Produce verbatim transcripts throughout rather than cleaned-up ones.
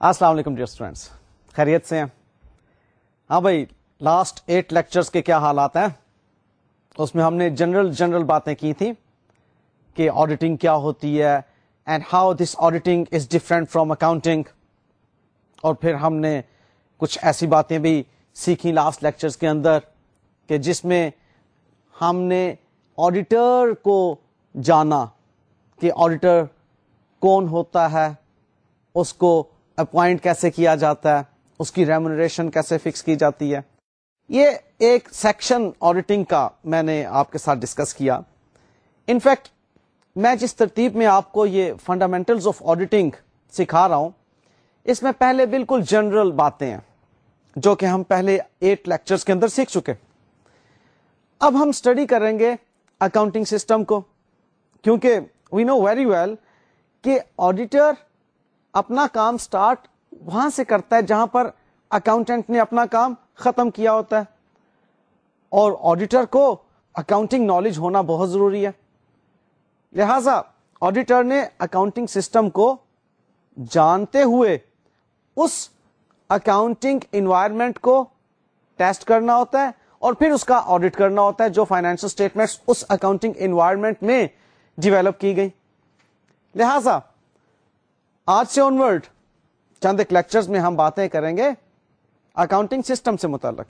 السلام علیکم dear students, خیریت سے ہیں؟ ہاں بھائی، لاسٹ ایٹ لیکچرز کے کیا حالات ہیں؟ اس میں ہم نے جنرل جنرل باتیں کی تھیں کہ آڈیٹنگ کیا ہوتی ہے and how this auditing is different from accounting, اور پھر ہم نے کچھ ایسی باتیں بھی سیکھی لاسٹ لیکچرز کے اندر کہ جس میں ہم نے آڈیٹر کو جانا کہ آڈیٹر کون ہوتا ہے، اس کو اپوائنٹ کیسے کیا جاتا ہے، اس کی ریمونریشن کیسے فکس کی جاتی ہے۔ یہ ایک سیکشن آڈیٹنگ کا میں نے آپ کے ساتھ ڈسکس کیا۔ انفیکٹ میں جس ترتیب میں آپ کو یہ فنڈامنٹلز آف آڈیٹنگ سکھا رہا ہوں، اس میں پہلے بالکل جنرل باتیں ہیں جو کہ ہم پہلے ایٹ لیکچرز کے اندر سیکھ چکے۔ اب ہم اسٹڈی کریں گے اکاؤنٹنگ سسٹم کو، کیونکہ وی نو ویری ویل کہ آڈیٹر اپنا کام سٹارٹ وہاں سے کرتا ہے جہاں پر اکاؤنٹنٹ نے اپنا کام ختم کیا ہوتا ہے، اور آڈیٹر کو اکاؤنٹنگ نالج ہونا بہت ضروری ہے۔ لہذا آڈیٹر نے اکاؤنٹنگ سسٹم کو جانتے ہوئے اس اکاؤنٹنگ انوائرمنٹ کو ٹیسٹ کرنا ہوتا ہے اور پھر اس کا آڈٹ کرنا ہوتا ہے جو فائنینشل اسٹیٹمنٹس اس اکاؤنٹنگ انوائرمنٹ میں ڈیولپ کی گئی۔ لہذا آج سے آنورڈ چند ایک لیکچرز میں ہم باتیں کریں گے اکاؤنٹنگ سسٹم سے متعلق،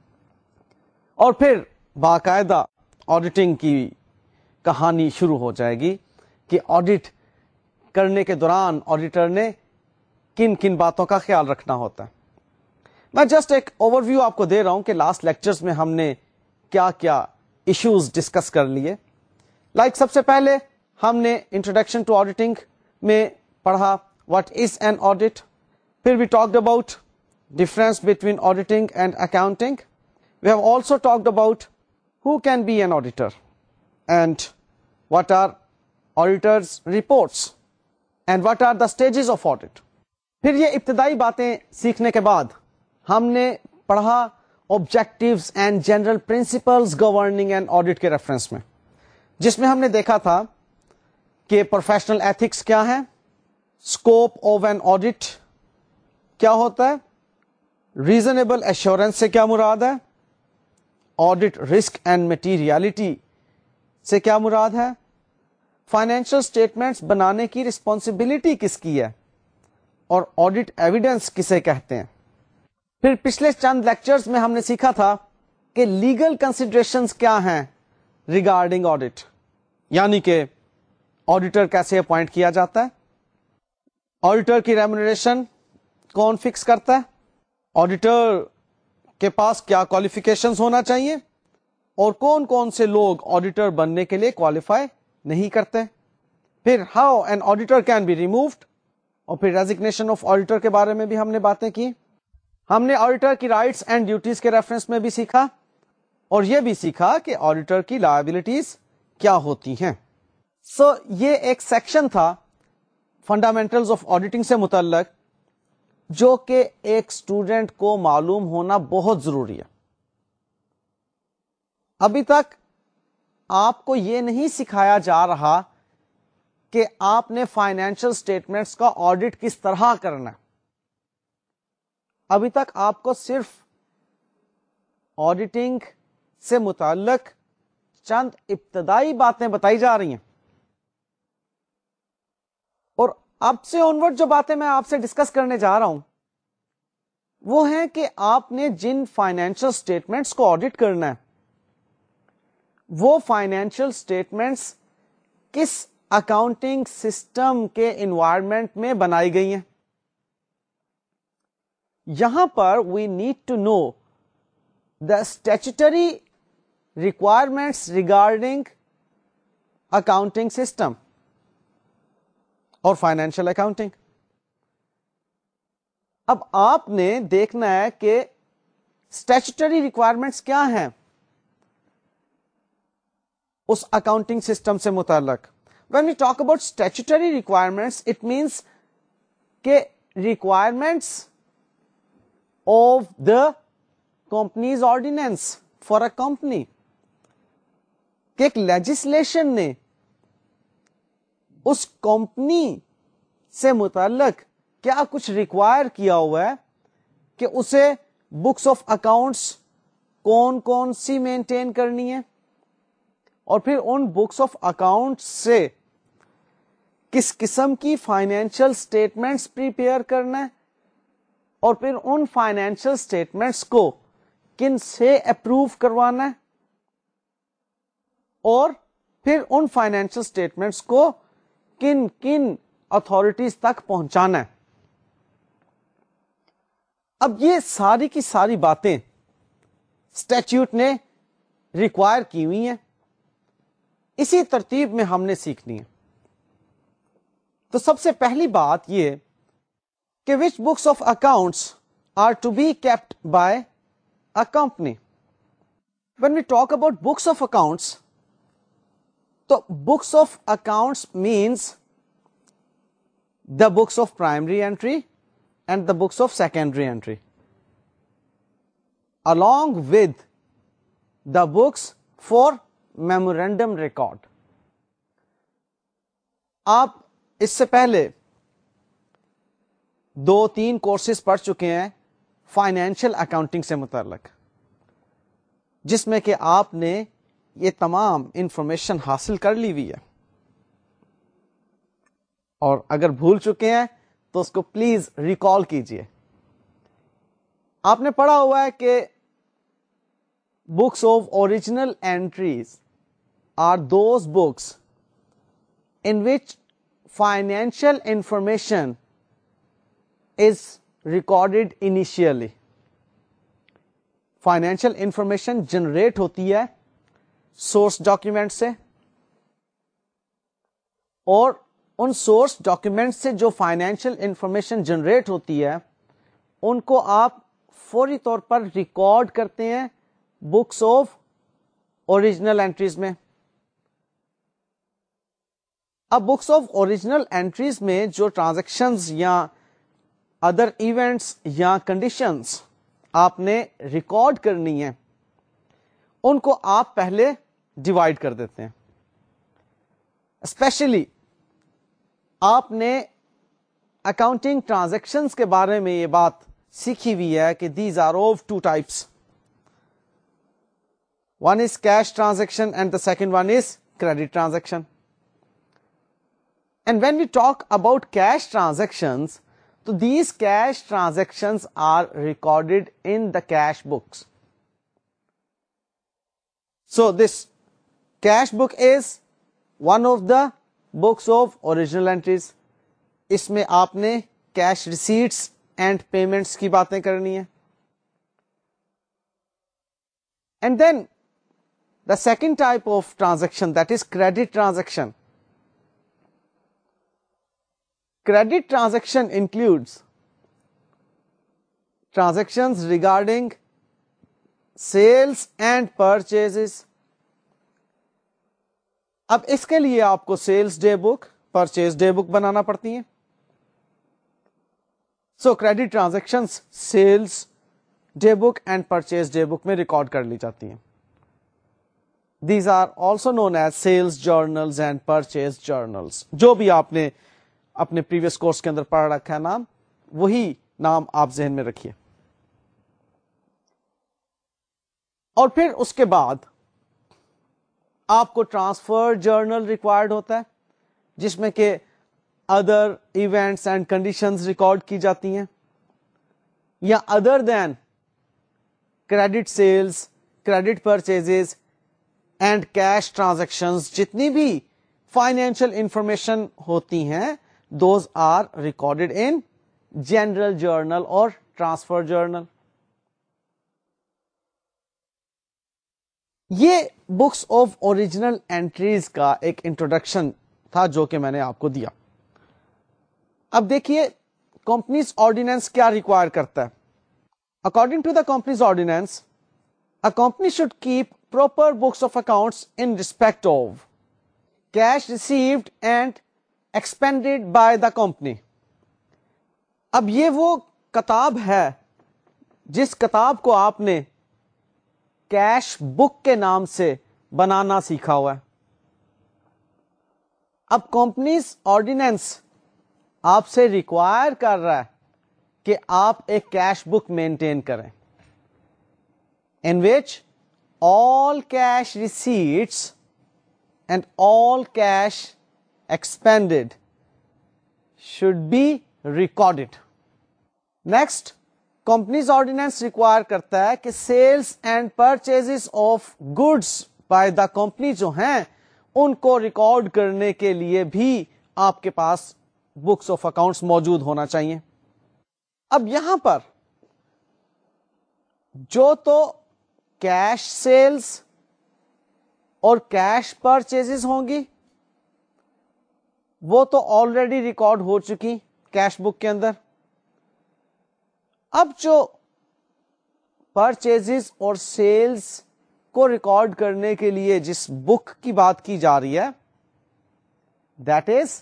اور پھر باقاعدہ آڈیٹنگ کی کہانی شروع ہو جائے گی کہ آڈٹ کرنے کے دوران آڈیٹر نے کن کن باتوں کا خیال رکھنا ہوتا ہے۔ میں جسٹ ایک اوور ویو آپ کو دے رہا ہوں کہ لاسٹ لیکچرز میں ہم نے کیا کیا ایشوز ڈسکس کر لیے۔ لائک سب سے پہلے ہم نے انٹروڈکشن ٹو آڈیٹنگ میں پڑھا واٹ از این آڈٹ، پھر we talked about difference between auditing and accounting, we have also talked about how can be an auditor and what are auditors reports and what are the stages of audit. پھر یہ ابتدائی باتیں سیکھنے کے بعد ہم نے پڑھا objectives and general principles governing and audit کے ریفرنس میں، جس میں ہم نے دیکھا تھا کہ پروفیشنل ایتھکس کیا ہے، اسکوپ آف این آڈٹ کیا ہوتا ہے، ریزنیبل ایشورنس سے کیا مراد ہے، آڈٹ رسک اینڈ مٹیریلٹی سے کیا مراد ہے، فائنینشل اسٹیٹمنٹس بنانے کی رسپانسبلٹی کس کی ہے، اور آڈٹ ایویڈنس کسے کہتے ہیں۔ پھر پچھلے چند لیکچرز میں ہم نے سیکھا تھا کہ لیگل کنسیڈریشنز کیا ہیں ریگارڈنگ آڈٹ، یعنی کہ آڈیٹر کیسے اپوائنٹ کیا جاتا ہے، آڈیٹر کی ریمونریشن کون فکس کرتا ہے، آڈیٹر کے پاس کیا کوالیفیکیشنز ہونا چاہیے، اور کون کون سے لوگ آڈیٹر بننے کے لیے کوالیفائی نہیں کرتے، پھر how an auditor can be removed, اور پھر ریزگنیشن آف آڈیٹر کے بارے میں بھی ہم نے باتیں کی۔ ہم نے آڈیٹر کی رائٹس اینڈ ڈیوٹیز کے ریفرنس میں بھی سیکھا، اور یہ بھی سیکھا کہ آڈیٹر کی لائبلٹیز کیا ہوتی ہیں۔ سو so, یہ ایک سیکشن تھا فنڈامنٹلز آف آڈیٹنگ سے متعلق جو کہ ایک اسٹوڈنٹ کو معلوم ہونا بہت ضروری ہے۔ ابھی تک آپ کو یہ نہیں سکھایا جا رہا کہ آپ نے فائنینشل اسٹیٹمنٹس کا آڈٹ کس طرح کرنا ہے۔ ابھی تک آپ کو صرف آڈیٹنگ سے متعلق چند ابتدائی باتیں بتائی جا رہی ہیں، اور اب سے آنورڈ جو باتیں میں آپ سے ڈسکس کرنے جا رہا ہوں وہ ہیں کہ آپ نے جن فائنینشل اسٹیٹمنٹس کو آڈٹ کرنا ہے وہ فائنینشل اسٹیٹمنٹس کس اکاؤنٹنگ سسٹم کے انوائرمنٹ میں بنائی گئی ہیں۔ یہاں پر we need to know the statutory requirements regarding accounting system اور فائنینشیل اکاؤنٹنگ۔ اب آپ نے دیکھنا ہے کہ اسٹیچوٹری ریکوائرمنٹس کیا ہیں اس اکاؤنٹنگ سسٹم سے متعلق۔ When we talk about statutory requirements, it means کہ requirements of the company's ordinance for a company، کہ ایک legislation نے اس کمپنی سے متعلق کیا کچھ ریکوائر کیا ہوا ہے کہ اسے بکس آف اکاؤنٹس کون کون سی مینٹین کرنی ہے, اور پھر ان بکس آف اکاؤنٹس سے کس قسم کی فائنینشیل اسٹیٹمنٹس پریپیئر کرنا ہے, اور پھر ان فائنینشیل اسٹیٹمنٹس کو کن سے اپروو کروانا ہے, اور پھر ان فائنینشیل اسٹیٹمنٹس کو کن کن اتھارٹیز تک پہنچانا ہے. اب یہ ساری کی ساری باتیں اسٹیچیوٹ نے ریکوائر کی ہوئی ہیں, اسی ترتیب میں ہم نے سیکھنی ہے. تو سب سے پہلی بات یہ کہ which books of accounts are to be kept by a company. When we talk about books of accounts, تو books of accounts means the books of primary entry and the books of secondary entry, along with the books for memorandum record. آپ اس سے پہلے دو تین courses پڑھ چکے ہیں financial accounting سے متعلق, جس میں کہ آپ نے یہ تمام انفارمیشن حاصل کر لی ہوئی ہے, اور اگر بھول چکے ہیں تو اس کو پلیز ریکال کیجئے. آپ نے پڑھا ہوا ہے کہ books of original entries are those books in which financial information is recorded initially. Financial information generate ہوتی ہے source document سے, اور ان source document سے جو financial information generate ہوتی ہے ان کو آپ فوری طور پر ریکارڈ کرتے ہیں books of original entries میں. اب بکس آف اوریجنل اینٹریز میں جو ٹرانزیکشنز یا ادر ایونٹس یا کنڈیشنز آپ نے ریکارڈ کرنی ہیں ان کو آپ پہلے ڈیوائڈ کر دیتے ہیں. اسپیشلی آپ نے اکاؤنٹنگ ٹرانزیکشنز کے بارے میں یہ بات سیکھی ہوئی ہے کہ these are of two types. One is cash transaction and the second one is credit transaction. And when we talk about cash transactions, so these cash transactions are recorded in the cash books. So this cash book is one of the books of original entries. اس میں آپ نے cash receipts and payments کی باتیں کرنی ہے. And then the second type of transaction, that is credit transaction. Credit transaction includes transactions regarding sales and purchases. اب اس کے لیے آپ کو sales day book, purchase day book بنانا پڑتی ہیں. So credit transactions sales day book and purchase day book میں record کر لی جاتی ہیں. These are also known as sales journals and purchase journals. جو بھی آپ نے اپنے پریویس کورس کے اندر پڑھ رکھا ہے نام, وہی نام آپ ذہن میں رکھیے. اور پھر اس کے بعد آپ کو ٹرانسفر جرنل ریکوائرڈ ہوتا ہے, جس میں کہ other events and conditions record کی جاتی ہیں, یا other than credit sales, credit purchases and cash transactions, جتنی بھی فائنینشیل انفارمیشن ہوتی ہیں those are recorded in general journal or transfer journal. یہ بکس آف اوریجنل اینٹریز کا ایک انٹروڈکشن تھا جو کہ میں نے آپ کو دیا. اب دیکھیے کمپنیز آرڈیننس کیا ریکوائر کرتا ہے. According to the companies ordinance, a company should keep proper books of accounts in respect of cash received and expended by the company. اب یہ وہ کتاب ہے جس کتاب کو آپ نے کیش بک کے نام سے بنانا سیکھا ہوا ہے. اب کمپنیز آرڈیننس آپ سے ریکوائر کر رہا ہے کہ آپ ایک کیش بک مینٹین کریں in which all cash receipts and all cash expended should be recorded. Next, company's ordinance require کرتا ہے کہ sales and purchases of goods by the company جو ہیں ان کو ریکارڈ کرنے کے لیے بھی آپ کے پاس بکس آف اکاؤنٹس موجود ہونا چاہیے. اب یہاں پر جو تو کیش سیلز اور کیش پرچیزز ہوں گی وہ تو آلریڈی ریکارڈ ہو چکی کیش بک کے اندر. اب جو پرچیزز اور سیلز کو ریکارڈ کرنے کے لیے جس بک کی بات کی جا رہی ہے that is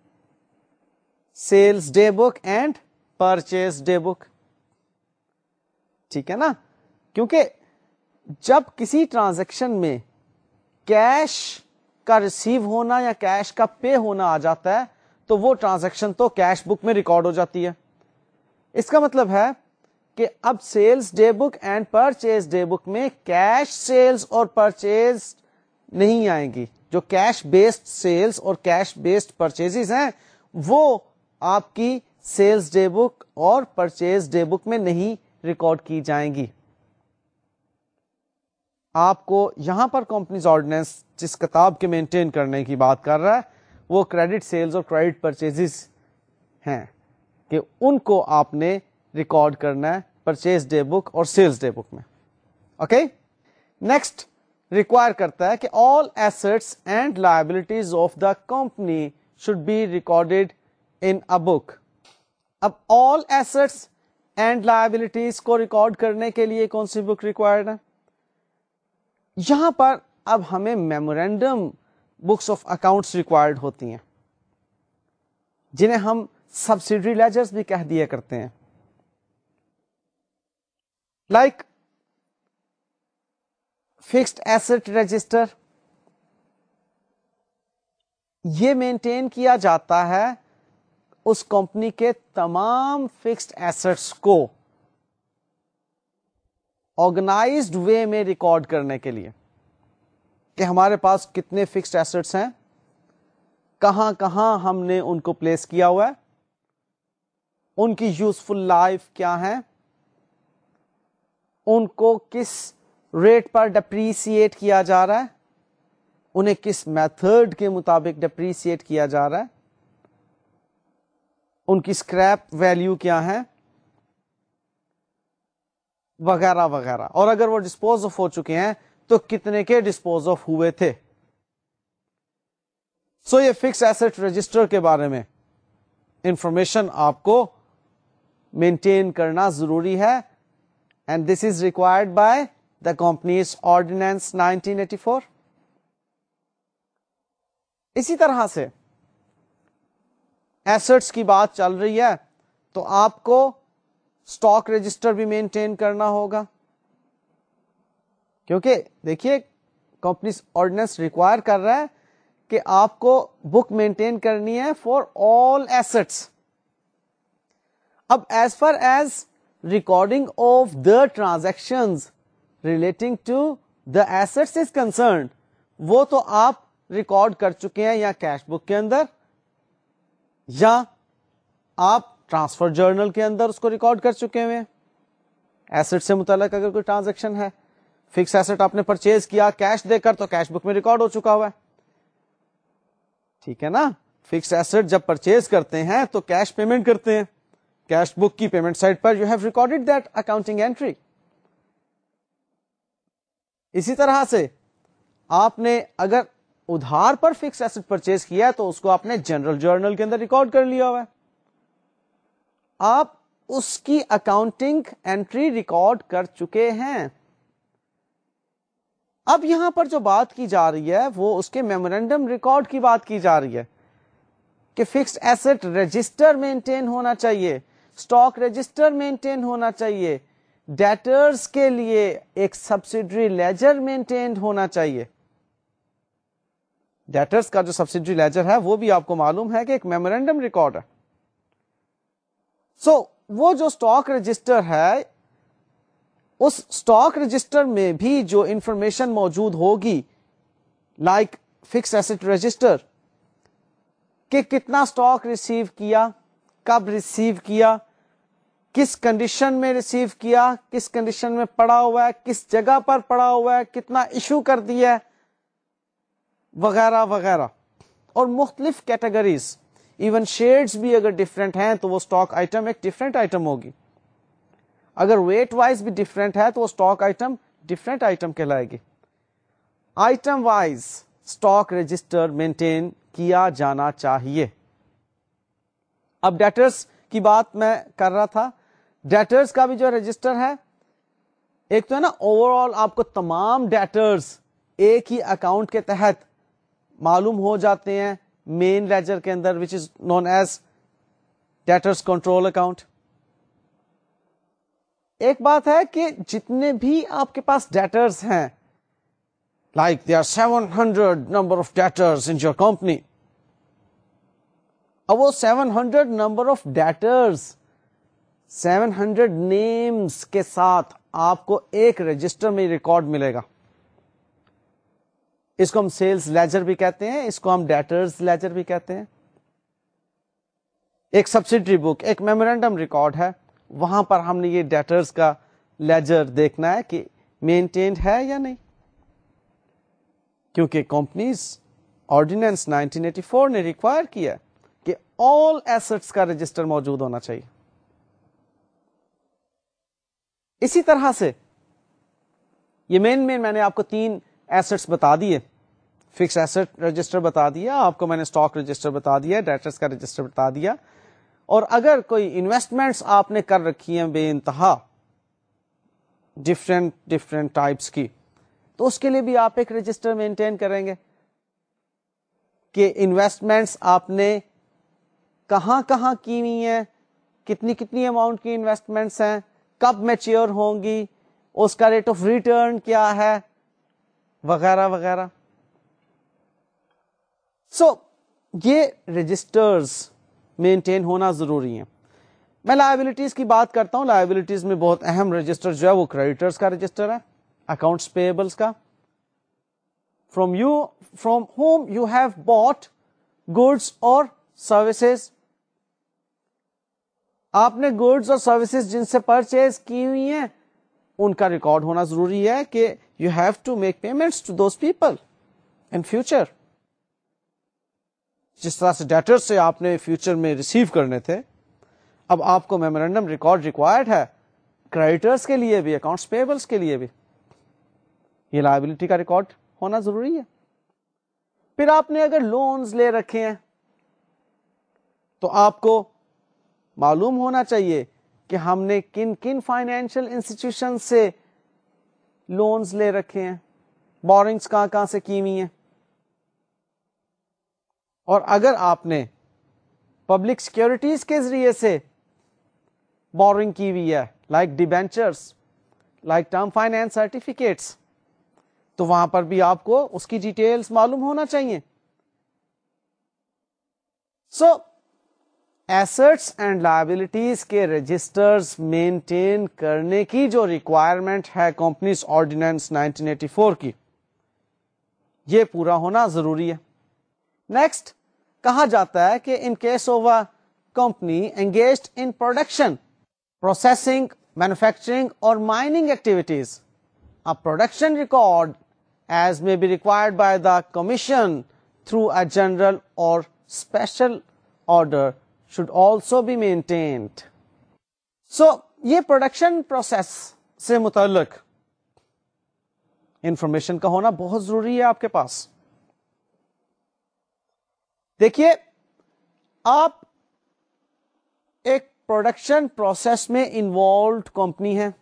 sales day book and purchase day book. ٹھیک ہے نا, کیونکہ جب کسی ٹرانزیکشن میں کیش کا ریسیو ہونا یا کیش کا پے ہونا آ جاتا ہے تو وہ ٹرانزیکشن تو کیش بک میں ریکارڈ ہو جاتی ہے. اس کا مطلب ہے کہ اب sales day book and purchase day book میں کیش سیلز اور پرچیز نہیں آئیں گی. جو کیش بیسڈ سیلز اور کیش بیسڈ پرچیز ہیں وہ آپ کی سیلز ڈے بک اور پرچیز ڈے بک میں نہیں ریکارڈ کی جائیں گی. آپ کو یہاں پر کمپنیز آرڈیننس جس کتاب کے مینٹین کرنے کی بات کر رہا ہے وہ کریڈٹ سیلز اور کریڈٹ پرچیزز ہیں کہ ان کو آپ نے ریکارڈ کرنا ہے پرچیز ڈے بک اور سیلز ڈے بک میں. اوکے, نیکسٹ ریکوائر کرتا ہے کہ all assets and liabilities of the company should be recorded in a book. اب آل ایسٹس اینڈ لائبلٹیز کو ریکارڈ کرنے کے لیے کون سی بک ریکوائرڈ ہے؟ یہاں پر اب ہمیں memorandum books of accounts required ہوتی ہیں جنہیں ہم سبسیڈری لیجرز بھی کہہ دیا کرتے ہیں. لائک فکسڈ ایسٹ رجسٹر, یہ مینٹین کیا جاتا ہے اس کمپنی کے تمام فکسڈ ایسٹس کو آرگنائزڈ وے میں ریکارڈ کرنے کے لیے کہ ہمارے پاس کتنے فکسڈ ایسٹس ہیں, کہاں کہاں ہم نے ان کو پلیس کیا ہوا ہے, ان کی یوزفل لائف کیا ہے, ان کو کس ریٹ پر ڈپریسیٹ کیا جا رہا ہے, انہیں کس میتھڈ کے مطابق ڈپریسیٹ کیا جا رہا ہے, ان کی اسکریپ ویلیو کیا ہے, وغیرہ وغیرہ. اور اگر وہ ڈسپوز آف ہو چکے ہیں تو کتنے کے ڈسپوز آف ہوئے تھے. سو so یہ فکس ایسٹ رجسٹر کے بارے میں انفارمیشن آپ کو مینٹین کرنا ضروری ہے and this is required by the companies ordinance nineteen eighty four. اسی طرح سے ایسٹس کی بات چل رہی ہے تو آپ کو اسٹاک رجسٹر بھی مینٹین کرنا ہوگا, کیونکہ دیکھیے کمپنیز آرڈیننس ریکوائر کر رہا ہے کہ آپ کو بک مینٹین کرنی ہے فار آل ایسٹس. اب as far as recording of the transactions relating to the assets is concerned, وہ تو آپ ریکارڈ کر چکے ہیں یا کیش بک کے اندر یا آپ ٹرانسفر جرنل کے اندر اس کو ریکارڈ کر چکے ہوئے ہیں. ایسٹ سے متعلق اگر کوئی ٹرانزیکشن ہے, فکس ایسٹ آپ نے پرچیز کیا کیش دے کر تو کیش بک میں ریکارڈ ہو چکا ہوا ہے. ٹھیک ہے نا, فکس ایسٹ جب پرچیز کرتے ہیں تو کیش پیمنٹ کرتے ہیں, کیش بک کی پیمنٹ سائٹ پر you have recorded that accounting entry. اسی طرح سے آپ نے اگر ادھار پر فکس ایسٹ پرچیز کیا ہے تو اس کو آپ نے جنرل جرنل کے اندر ریکارڈ کر لیا ہوا ہے, آپ اس کی اکاؤنٹنگ اینٹری ریکارڈ کر چکے ہیں. اب یہاں پر جو بات کی جا رہی ہے وہ اس کے میمورینڈم ریکارڈ کی بات کی جا رہی ہے کہ فکسڈ ایسٹ رجسٹر مینٹین ہونا چاہیے, اسٹاک رجسٹر مینٹین ہونا چاہیے, ڈیٹرز کے لیے ایک سبسیڈری لیجر مینٹینڈ ہونا چاہیے. ڈیٹرز کا جو سبسیڈری لیجر ہے وہ بھی آپ کو معلوم ہے کہ ایک میمورینڈم ریکارڈ ہے. सो so, वो जो स्टॉक रजिस्टर है, उस स्टॉक रजिस्टर में भी जो इंफॉर्मेशन मौजूद होगी, लाइक फिक्स एसेट रजिस्टर, कि कितना स्टॉक रिसीव किया, कब रिसीव किया, किस कंडीशन में रिसीव किया, किस कंडीशन में पड़ा हुआ है, किस जगह पर पड़ा हुआ है, कितना इशू कर दिया है, वगैरह वगैरह, और मुख्तलिफ कैटेगरीज, इवन शेड्स भी अगर डिफरेंट हैं तो वो स्टॉक आइटम एक डिफरेंट आइटम होगी, अगर वेट वाइज भी डिफरेंट है तो वो स्टॉक आइटम डिफरेंट आइटम कहलाएगी। Item wise stock register maintain किया जाना चाहिए। अब डेटर्स की बात मैं कर रहा था, डेटर्स का भी जो रजिस्टर है, एक तो है ना ओवरऑल आपको तमाम डेटर्स एक ही अकाउंट के तहत मालूम हो जाते हैं मेन लेजर के अंदर, which is known as debtors control account. एक बात है कि जितने भी आपके पास डेटर्स हैं, like there are seven hundred number of debtors in your company, अब वो seven hundred number of debtors seven hundred names के साथ आपको एक रजिस्टर में रिकॉर्ड मिलेगा। इसको हम सेल्स लेजर भी कहते हैं, इसको हम डेटर्स लेजर भी कहते हैं। एक सब्सिडरी बुक, एक मेमोरेंडम रिकॉर्ड है, वहां पर हमने ये डेटर्स का लेजर देखना है कि मेंटेन्ड है या नहीं, क्योंकि companies ordinance nineteen eighty four ने रिक्वायर किया कि ऑल एसेट्स का रजिस्टर मौजूद होना चाहिए। इसी तरह से ये मेन मेन मैंने आपको तीन एसेट्स बता दिए, फिक्स एसेट रजिस्टर बता दिया आपको, मैंने स्टॉक रजिस्टर बता दिया, डेटर्स का रजिस्टर बता दिया, और अगर कोई इन्वेस्टमेंट्स आपने कर रखी हैं बेइंतहा डिफरेंट डिफरेंट टाइप्स की, तो उसके लिए भी आप एक रजिस्टर मेंटेन करेंगे कि इन्वेस्टमेंट्स आपने कहां कहां की हुई हैं, कितनी कितनी अमाउंट की इन्वेस्टमेंट्स हैं, कब मैच्योर होंगी, उसका रेट ऑफ रिटर्न क्या है, वगैरह वगैरह। सो so, ये रजिस्टर्स मेंटेन होना जरूरी है। मैं लायबिलिटीज की बात करता हूं, लायबिलिटीज में बहुत अहम रजिस्टर जो है वो क्रेडिटर्स का रजिस्टर है, अकाउंट्स पेएबल्स का, from you from home you have bought goods और सर्विसेज, आपने गुड्स और सर्विसेज जिनसे परचेज की हुई हैं उनका रिकॉर्ड होना जरूरी है कि you have to make payments to those people in future. जिस तरह से डेटर्स से आपने फ्यूचर में रिसीव करने थे, अब आपको मेमोरेंडम रिकॉर्ड रिक्वायर्ड है क्रेडिटर्स के लिए भी, अकाउंट्स पेएबल्स के लिए भी, ये लायबिलिटी का रिकॉर्ड होना जरूरी है। फिर आपने अगर लोन्स ले रखे हैं तो आपको मालूम होना चाहिए कि हमने किन किन फाइनेंशियल इंस्टीट्यूशन से लोन्स ले रखे हैं, बोरिंग्स कहां कहां से की हुई हैं, और अगर आपने पब्लिक सिक्योरिटीज के जरिए से बोरिंग की हुई है, like debentures, like term finance certificates, तो वहां पर भी आपको उसकी डिटेल्स मालूम होना चाहिए। सो एसेट्स एंड लायबिलिटीज के रजिस्टर्स मेंटेन करने की जो रिक्वायरमेंट है companies ordinance nineteen eighty four की, ये पूरा होना जरूरी है। नेक्स्ट कहा जाता है कि in case of a company engaged in production, processing, manufacturing और mining activities, a production record as may be required by the commission through a general or special order should also be maintained. So ये production process से मुताल्लिक information का होना बहुत जरूरी है आपके पास। देखिए, आप एक प्रोडक्शन प्रोसेस में इन्वॉल्व कंपनी है,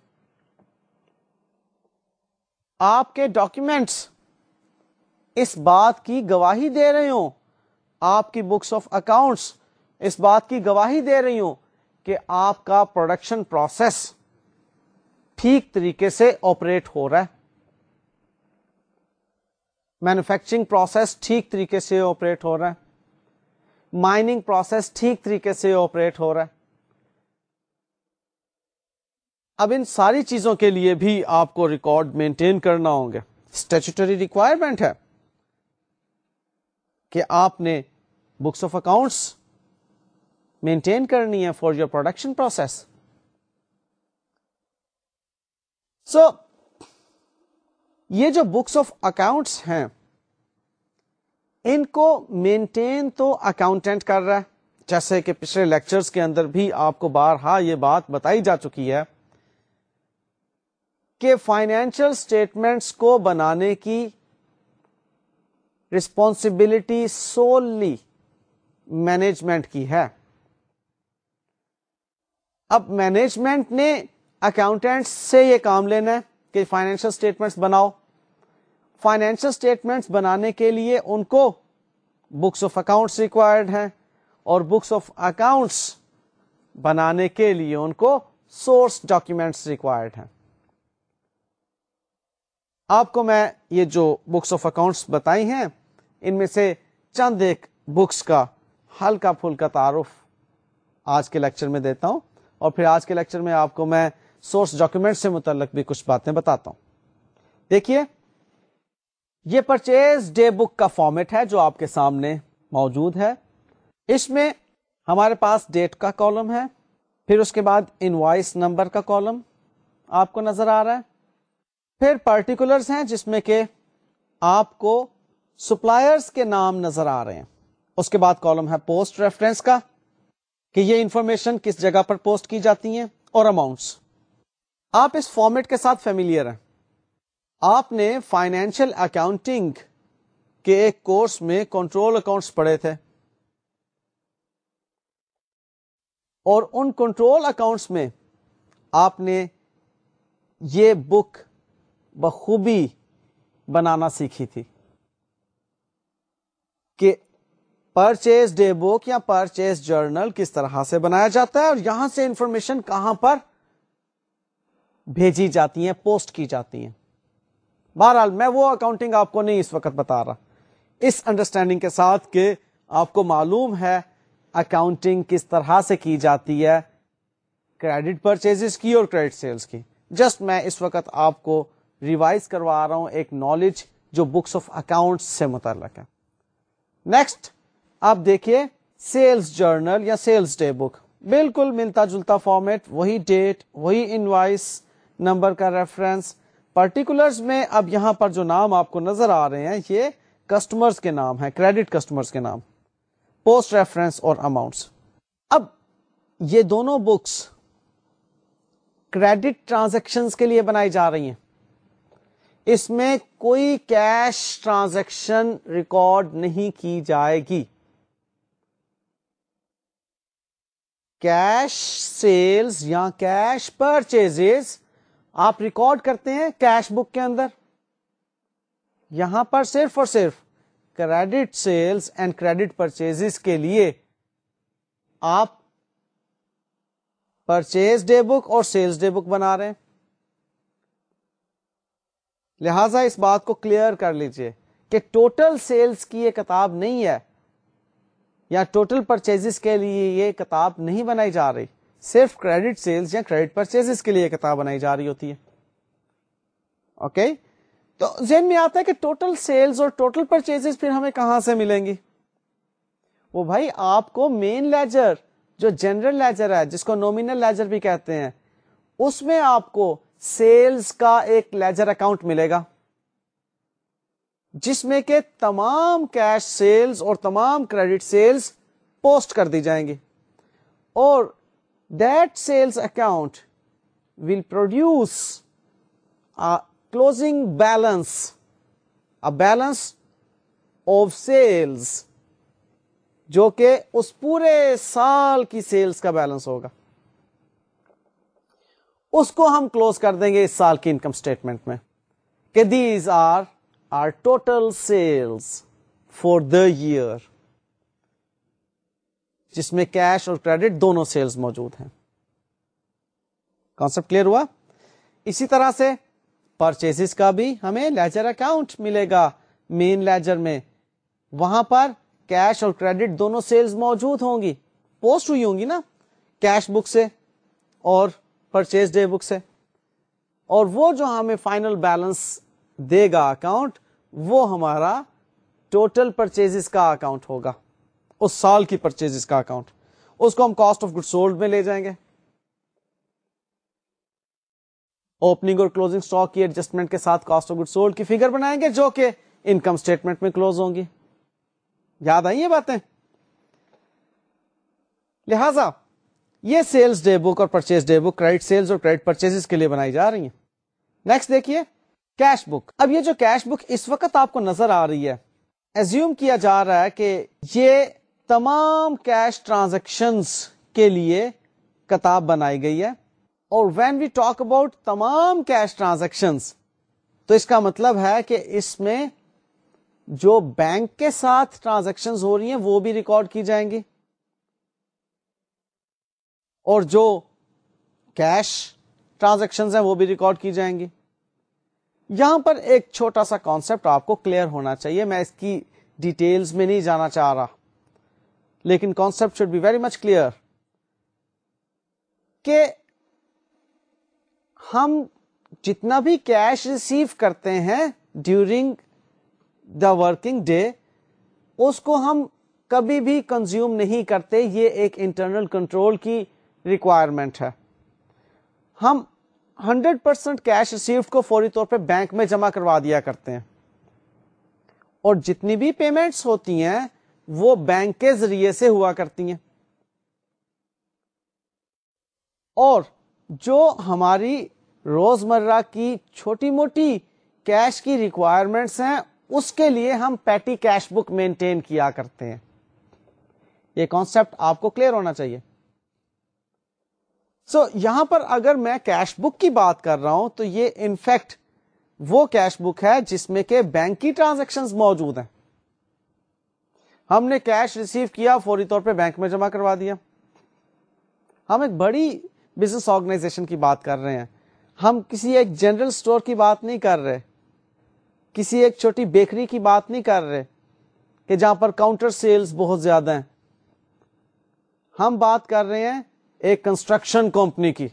आपके डॉक्यूमेंट्स इस बात की गवाही दे रहे हो, आपकी बुक्स ऑफ अकाउंट्स इस बात की गवाही दे रही हो कि आपका प्रोडक्शन प्रोसेस ठीक तरीके से ऑपरेट हो रहा है, मैन्युफैक्चरिंग प्रोसेस ठीक तरीके से ऑपरेट हो रहा है, माइनिंग प्रोसेस ठीक तरीके से ऑपरेट हो रहा है, اب ان ساری چیزوں کے لیے بھی آپ کو ریکارڈ مینٹین کرنا ہوں گے. اسٹیچوٹری ریکوائرمنٹ ہے کہ آپ نے بکس آف اکاؤنٹس مینٹین کرنی ہے for your production process. So یہ جو بکس آف اکاؤنٹس ہیں ان کو مینٹین تو اکاؤنٹنٹ کر رہا ہے, جیسے کہ پچھلے لیکچرز کے اندر بھی آپ کو بارہا یہ بات بتائی جا چکی ہے کہ فائنینشل سٹیٹمنٹس کو بنانے کی رسپانسبلٹی سوللی مینجمنٹ کی ہے. اب مینجمنٹ نے اکاؤنٹنٹس سے یہ کام لینا ہے کہ فائنینشل سٹیٹمنٹس بناؤ. فائنینشل سٹیٹمنٹس بنانے کے لیے ان کو بکس آف اکاؤنٹس ریکوائرڈ ہیں, اور بکس آف اکاؤنٹس بنانے کے لیے ان کو سورس ڈاکیومنٹس ریکوائرڈ ہیں. آپ کو میں یہ جو بکس آف اکاؤنٹس بتائی ہیں ان میں سے چند ایک بکس کا ہلکا پھلکا تعارف آج کے لیکچر میں دیتا ہوں, اور پھر آج کے لیکچر میں آپ کو میں سورس ڈاکیومنٹ سے متعلق بھی کچھ باتیں بتاتا ہوں. دیکھیے, یہ پرچیز ڈے بک کا فارمیٹ ہے جو آپ کے سامنے موجود ہے. اس میں ہمارے پاس ڈیٹ کا کالم ہے, پھر اس کے بعد انوائس نمبر کا کالم آپ کو نظر آ رہا ہے, پھر پرٹیکولرز ہیں جس میں کہ آپ کو سپلائرز کے نام نظر آ رہے ہیں. اس کے بعد کالم ہے پوسٹ ریفرنس کا کہ یہ انفارمیشن کس جگہ پر پوسٹ کی جاتی ہیں, اور اماؤنٹس. آپ اس فارمیٹ کے ساتھ فیملیئر ہیں. آپ نے فائنینشیل اکاؤنٹنگ کے ایک کورس میں کنٹرول اکاؤنٹس پڑھے تھے, اور ان کنٹرول اکاؤنٹس میں آپ نے یہ بک بخوبی بنانا سیکھی تھی کہ پرچیز ڈے بک یا پرچیز جرنل کس طرح سے بنایا جاتا ہے, اور یہاں سے انفارمیشن کہاں پر بھیجی جاتی ہیں, پوسٹ کی جاتی ہیں. بہرحال میں وہ اکاؤنٹنگ آپ کو نہیں اس وقت بتا رہا, اس انڈرسٹینڈنگ کے ساتھ کہ آپ کو معلوم ہے اکاؤنٹنگ کس طرح سے کی جاتی ہے کریڈٹ پرچیزز کی اور کریڈٹ سیلز کی. جسٹ میں اس وقت آپ کو ریوائز کروا رہا ہوں ایک نالج جو بکس آف اکاؤنٹس سے متعلق ہے. نیکسٹ آپ دیکھیے سیلز جرنل یا سیلز ڈے بک, بالکل ملتا جلتا فارمیٹ, وہی ڈیٹ, وہی انوائس نمبر کا ریفرنس. پرٹیکولرز میں اب یہاں پر جو نام آپ کو نظر آ رہے ہیں یہ کسٹمرز کے نام ہیں, کریڈٹ کسٹمرز کے نام, پوسٹ ریفرنس اور اماؤنٹس. اب یہ دونوں بکس کریڈٹ ٹرانزیکشنز کے لیے بنائی جا رہی ہیں. اس میں کوئی کیش ٹرانزیکشن ریکارڈ نہیں کی جائے گی. کیش سیلز یا کیش پرچیزز آپ ریکارڈ کرتے ہیں کیش بک کے اندر. یہاں پر صرف اور صرف credit sales and credit purchases کے لیے آپ پرچیز ڈے بک اور سیلز ڈے بک بنا رہے ہیں. لہذا اس بات کو کلیئر کر لیجئے کہ ٹوٹل سیلز کی یہ کتاب نہیں ہے, یا ٹوٹل پرچیزز کے لیے یہ کتاب نہیں بنائی جا رہی, صرف کریڈٹ سیلز یا کریڈٹ پرچیزز کے لیے کتاب بنائی جا رہی ہوتی ہے. Okay okay? تو ذہن میں آتا ہے کہ ٹوٹل سیلز اور ٹوٹل پرچیزز پھر ہمیں کہاں سے ملیں گی؟ وہ بھائی آپ کو مین لیجر جو جنرل لیجر ہے, جس کو نومینل لیجر بھی کہتے ہیں, اس میں آپ کو سیلز کا ایک لیجر اکاؤنٹ ملے گا جس میں کہ تمام کیش سیلز اور تمام کریڈٹ سیلز پوسٹ کر دی جائیں گی, اور that sales account will produce closing balance, a balance of sales, جو کہ اس پورے سال کی سیلز کا بیلنس ہوگا. اس کو ہم کلوز کر دیں گے اس سال کی انکم سٹیٹمنٹ میں کہ these are are total sales for the year, جس میں کیش اور کریڈٹ دونوں سیلز موجود ہیں. کانسیپٹ کلیئر ہوا؟ اسی طرح سے پرچیزز کا بھی ہمیں لیجر اکاؤنٹ ملے گا مین لیجر میں, وہاں پر کیش اور کریڈٹ دونوں سیلز موجود ہوں گی, پوسٹ ہوئی ہوں گی نا کیش بک سے اور پرچیز ڈے بک سے. اور وہ جو ہمیں فائنل بیلنس دے گا اکاؤنٹ وہ ہمارا ٹوٹل پرچیز کا اکاؤنٹ ہوگا، اس سال کی پرچیز کا اکاؤنٹ. اس کو ہم کاسٹ آف گڈ سولڈ میں لے جائیں گے. اوپننگ اور کلوزنگ اسٹاک کی ایڈجسٹمنٹ کے ساتھ کاسٹ آف گڈ سولڈ کی فگر بنائیں گے جو کہ انکم اسٹیٹمنٹ میں کلوز ہوں گی. یاد آئی یہ باتیں؟ لہذا یہ سیلز ڈے بک اور purchase day book credit sales اور کریڈٹ پرچیز کے لیے بنائی جا رہی ہیں. نیکسٹ دیکھیے کیش بک. اب یہ جو کیش بک اس وقت آپ کو نظر آ رہی ہے، ایزیوم کیا جا رہا ہے کہ یہ تمام کیش ٹرانزیکشنز کے لیے کتاب بنائی گئی ہے. اور وین وی ٹاک اباؤٹ تمام کیش ٹرانزیکشنز تو اس کا مطلب ہے کہ اس میں جو بینک کے ساتھ ٹرانزیکشنز ہو رہی ہیں وہ بھی ریکارڈ کی جائیں گی، اور جو کیش ٹرانزیکشنز ہیں وہ بھی ریکارڈ کی جائیں گی. یہاں پر ایک چھوٹا سا کانسیپٹ آپ کو کلیئر ہونا چاہیے. میں اس کی ڈیٹیلز میں نہیں جانا چاہ رہا، لیکن concept should be very much clear کہ ہم جتنا بھی کیش ریسیو کرتے ہیں ڈیورنگ دا ورکنگ ڈے اس کو ہم کبھی بھی کنزیوم نہیں کرتے. یہ ایک انٹرنل کنٹرول کی ریکوائرمنٹ ہے. ہم ہنڈریڈ پرسینٹ کیش ریسیو کو فوری طور پہ بینک میں جمع کروا دیا کرتے ہیں، اور جتنی بھی پیمنٹس ہوتی ہیں وہ بینک کے ذریعے سے ہوا کرتی ہیں. اور جو ہماری روزمرہ کی چھوٹی موٹی کیش کی ریکوائرمنٹس ہیں اس کے لیے ہم پیٹی کیش بک مینٹین کیا کرتے ہیں. یہ کانسیپٹ آپ کو کلیئر ہونا چاہیے. سو so, یہاں پر اگر میں کیش بک کی بات کر رہا ہوں تو یہ انفیکٹ وہ کیش بک ہے جس میں کہ بینک کی ٹرانزیکشنز موجود ہیں. ہم نے کیش ریسیو کیا فوری طور پہ بینک میں جمع کروا دیا. ہم ایک بڑی بزنس آرگنائزیشن کی بات کر رہے ہیں، ہم کسی ایک جنرل سٹور کی بات نہیں کر رہے، کسی ایک چھوٹی بیکری کی بات نہیں کر رہے کہ جہاں پر کاؤنٹر سیلز بہت زیادہ ہیں. ہم بات کر رہے ہیں ایک کنسٹرکشن کمپنی کی،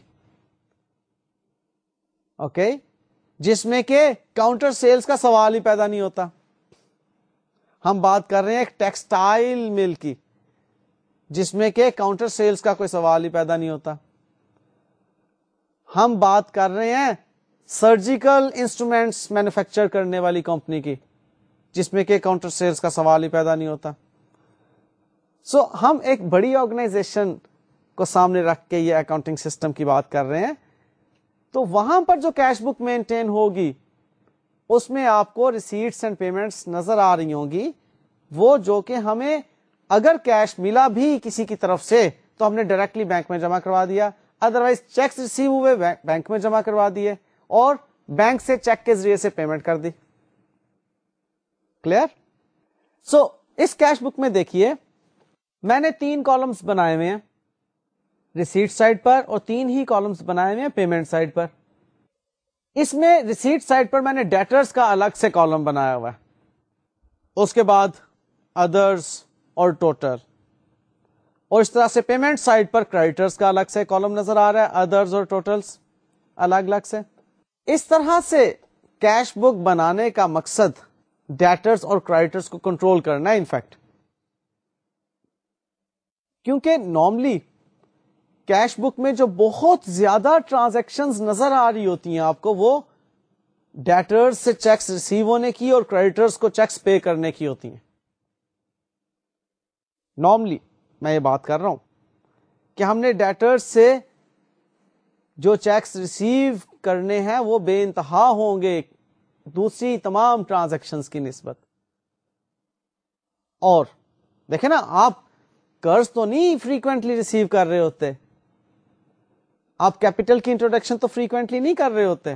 اوکے okay? جس میں کہ کاؤنٹر سیلز کا سوال ہی پیدا نہیں ہوتا. ہم بات کر رہے ہیں ایک ٹیکسٹائل مل کی جس میں کہ کاؤنٹر سیلز کا کوئی سوال ہی پیدا نہیں ہوتا. ہم بات کر رہے ہیں سرجیکل انسٹرومینٹس مینوفیکچر کرنے والی کمپنی کی جس میں کہ کاؤنٹر سیلز کا سوال ہی پیدا نہیں ہوتا. سو so, ہم ایک بڑی آرگنائزیشن کو سامنے رکھ کے یہ اکاؤنٹنگ سسٹم کی بات کر رہے ہیں. تو وہاں پر جو کیش بک مینٹین ہوگی اس میں آپ کو ریسیٹس اینڈ پیمنٹس نظر آ رہی ہوں گی، وہ جو کہ ہمیں اگر کیش ملا بھی کسی کی طرف سے تو ہم نے ڈائریکٹلی بینک میں جمع کروا دیا، ادروائز چیکس ریسیو ہوئے بینک میں جمع کروا دیے اور بینک سے چیک کے ذریعے سے پیمنٹ کر دی. کلیئر؟ سو اس کیش بک میں دیکھیے میں نے تین کالمز بنائے ہوئے ہیں ریسیٹ سائڈ پر اور تین ہی کالمز بنائے ہوئے ہیں پیمنٹ سائڈ پر. اس میں ریسیٹ سائڈ پر میں نے ڈیٹرز کا الگ سے کالم بنایا ہوا ہے، اس کے بعد ادرز اور ٹوٹل، اور اس طرح سے پیمنٹ سائڈ پر کریڈیٹرز کا الگ سے کالم نظر آ رہا ہے، ادرز اور ٹوٹلز الگ الگ سے. اس طرح سے کیش بک بنانے کا مقصد ڈیٹرز اور کریڈیٹرز کو کنٹرول کرنا ہے انفیکٹ، کیونکہ نارملی کیش بک میں جو بہت زیادہ ٹرانزیکشنز نظر آ رہی ہوتی ہیں آپ کو وہ ڈیٹرز سے چیکس ریسیو ہونے کی اور کریڈیٹرز کو چیکس پے کرنے کی ہوتی ہیں. نارملی میں یہ بات کر رہا ہوں کہ ہم نے ڈیٹرز سے جو چیکس ریسیو کرنے ہیں وہ بے انتہا ہوں گے دوسری تمام ٹرانزیکشنز کی نسبت. اور دیکھیں نا، آپ قرض تو نہیں فریکوینٹلی ریسیو کر رہے ہوتے، آپ کیپٹل کی انٹروڈکشن تو فریکوینٹلی نہیں کر رہے ہوتے،